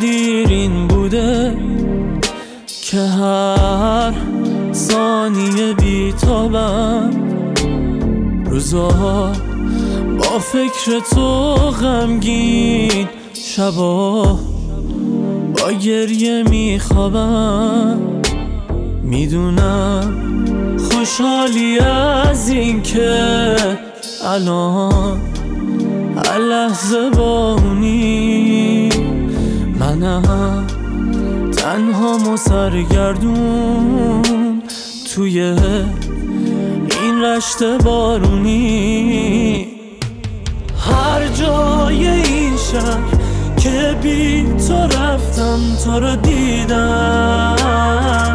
تقدیر این بوده که هر ثانیه بی‌تابم، روزا با فکر تو غمگین، شبا با گریه میخوابم. میدونم خوشحالی از این که الان هر لحظه با اونی، منم تنها و سرگردون توی این رشت بارونی. هر جای این شهر که بی تو رفتم تو رو دیدم،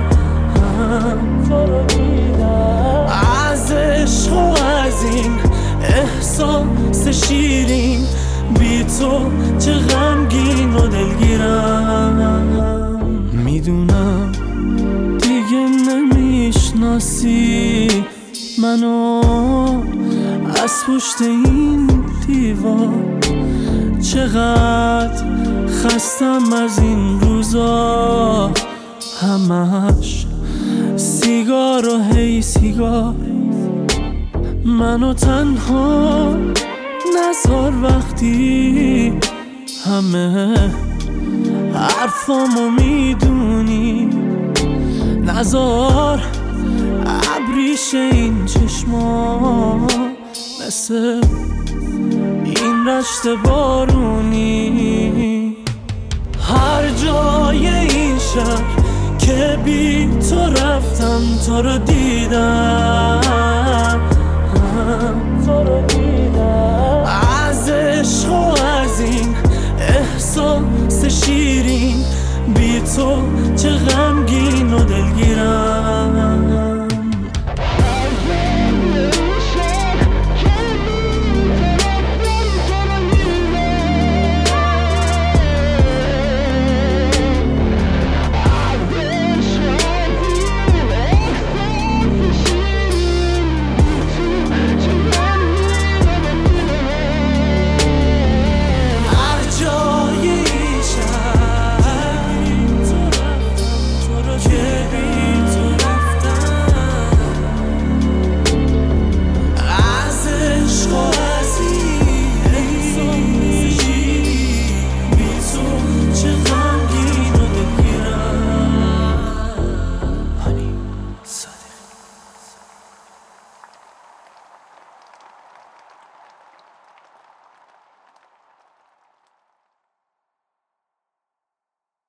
از عشق و از این احساس شیرین، بی تو چه غمگین و دلگیرم. میدونم دیگه نمیشناسی منو از پشت این دیوار، چقدر خستم از این روزا، همش سیگار و هی سیگار. منو تنها نذار وقتی همه حرفامو میدونی، نذار ابریش این چشما مثل این رشت بارونی. هر جای این شهر که بی تو رفتم تو رو دیدم، از عشق و از این احساس شیرین، بی تو چه غمگین و دلگیر.